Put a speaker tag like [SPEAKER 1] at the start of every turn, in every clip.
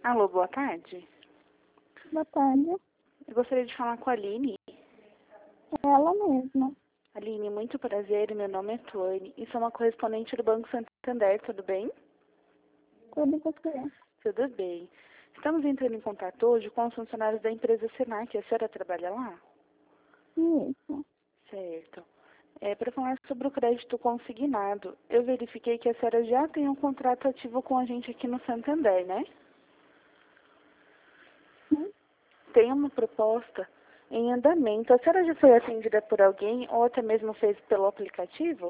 [SPEAKER 1] Alô, boa tarde.
[SPEAKER 2] Boa tarde.
[SPEAKER 1] Eu gostaria de falar com a Aline.
[SPEAKER 2] É ela mesma.
[SPEAKER 1] Aline, muito prazer. Meu nome é Tuane e sou uma correspondente do Banco Santander. Tudo bem?
[SPEAKER 2] Tudo você.
[SPEAKER 1] Tudo bem. Estamos entrando em contato hoje com os funcionários da empresa Senac. A senhora trabalha lá?
[SPEAKER 2] Isso.
[SPEAKER 1] Certo. Para falar sobre o crédito consignado, eu verifiquei que a senhora já tem um contrato ativo com a gente aqui no Santander, né?
[SPEAKER 2] Sim.
[SPEAKER 1] Tem uma proposta em andamento. A senhora já foi atendida por alguém ou até mesmo fez pelo aplicativo?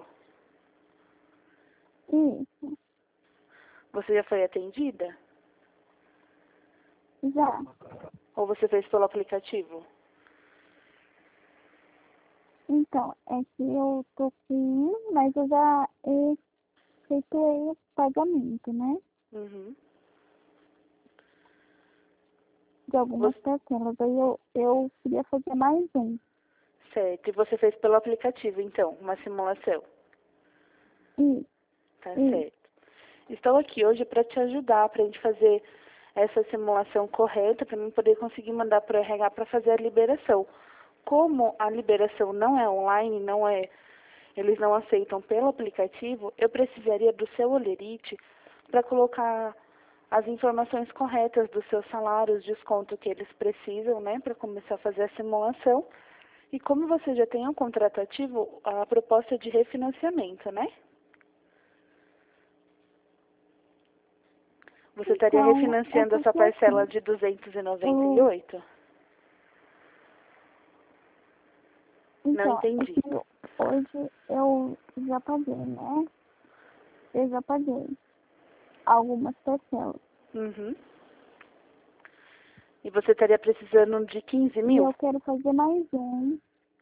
[SPEAKER 2] Isso.
[SPEAKER 1] Você já foi atendida?
[SPEAKER 2] Já.
[SPEAKER 1] Ou você fez pelo aplicativo?
[SPEAKER 2] Então, é que eu tô sim, mas eu já efetuei o pagamento, né?
[SPEAKER 1] Uhum.
[SPEAKER 2] De algumas
[SPEAKER 1] Você...
[SPEAKER 2] parcelas. Aí eu queria fazer mais um.
[SPEAKER 1] Certo. E você fez pelo aplicativo, então, uma simulação?
[SPEAKER 2] Isso.
[SPEAKER 1] Tá
[SPEAKER 2] Isso.
[SPEAKER 1] certo. Estou aqui hoje para te ajudar, para a gente fazer essa simulação correta, para mim poder conseguir mandar para o RH para fazer a liberação. Como a liberação não é online, eles não aceitam pelo aplicativo, eu precisaria do seu Olerite para colocar as informações corretas dos seus salários, desconto que eles precisam, né, para começar a fazer a simulação. E como você já tem um contrato ativo, a proposta é de refinanciamento, né? Você estaria
[SPEAKER 2] Então, é
[SPEAKER 1] refinanciando essa
[SPEAKER 2] porque
[SPEAKER 1] parcela
[SPEAKER 2] assim,
[SPEAKER 1] de
[SPEAKER 2] eu,
[SPEAKER 1] 298? Não
[SPEAKER 2] então, é
[SPEAKER 1] entendi.
[SPEAKER 2] que hoje eu já paguei, né? Eu já paguei algumas parcelas.
[SPEAKER 1] Uhum. E você estaria precisando de 15
[SPEAKER 2] E
[SPEAKER 1] mil?
[SPEAKER 2] eu quero fazer mais um.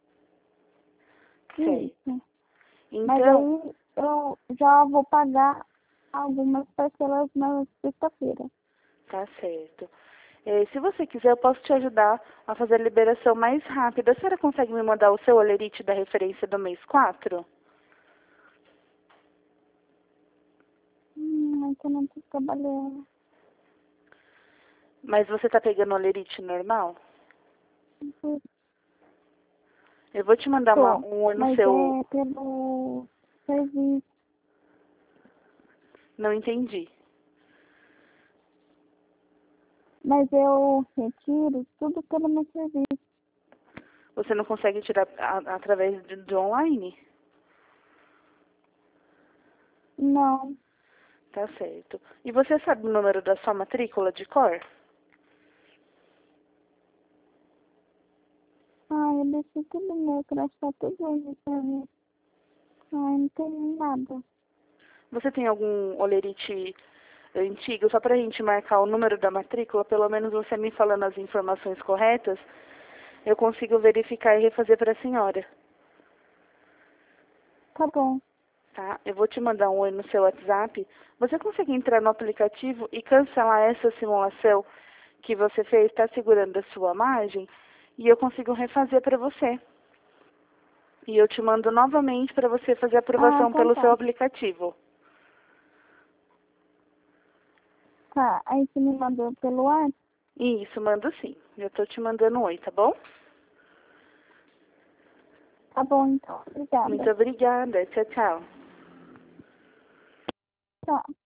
[SPEAKER 1] Certo.
[SPEAKER 2] Isso. Mas
[SPEAKER 1] Então,
[SPEAKER 2] aí eu já vou pagar algumas parcelas na sexta-feira.
[SPEAKER 1] tá certo. Se você quiser, eu posso te ajudar a fazer a liberação mais rápida. A senhora consegue me mandar o seu olerite da referência do mês 4?
[SPEAKER 2] É que eu não tô trabalhando.
[SPEAKER 1] Mas você está pegando olerite normal? Eu vou te mandar
[SPEAKER 2] Tô.
[SPEAKER 1] um oi no
[SPEAKER 2] Mas
[SPEAKER 1] seu...
[SPEAKER 2] é pelo serviço.
[SPEAKER 1] Não entendi.
[SPEAKER 2] Mas eu retiro tudo pelo meu serviço.
[SPEAKER 1] Você não consegue tirar através de online?
[SPEAKER 2] Não.
[SPEAKER 1] Tá certo. E você sabe o número da sua matrícula de cor?
[SPEAKER 2] Ai, eu deixei tudo meu, crachá tudo aí no serviço. Ai, não tem nada.
[SPEAKER 1] Você tem algum olerite antigo, só para a gente marcar o número da matrícula, pelo menos você me falando as informações corretas, eu consigo verificar e refazer para a senhora,
[SPEAKER 2] Tá bom.
[SPEAKER 1] tá? Eu vou te mandar um oi no seu WhatsApp. Você consegue entrar no aplicativo e cancelar essa simulação que você fez, está segurando a sua margem, e eu consigo refazer para você. E eu te mando novamente para você fazer a
[SPEAKER 2] Ah,
[SPEAKER 1] aprovação
[SPEAKER 2] então
[SPEAKER 1] pelo seu
[SPEAKER 2] tá.
[SPEAKER 1] aplicativo.
[SPEAKER 2] Tá. Aí você me mandou pelo WhatsApp?
[SPEAKER 1] Isso, mando sim. Eu estou te mandando um oi, tá bom?
[SPEAKER 2] Tá bom, então.
[SPEAKER 1] Muito
[SPEAKER 2] Obrigada.
[SPEAKER 1] obrigada. Tchau, tchau.
[SPEAKER 2] Tchau.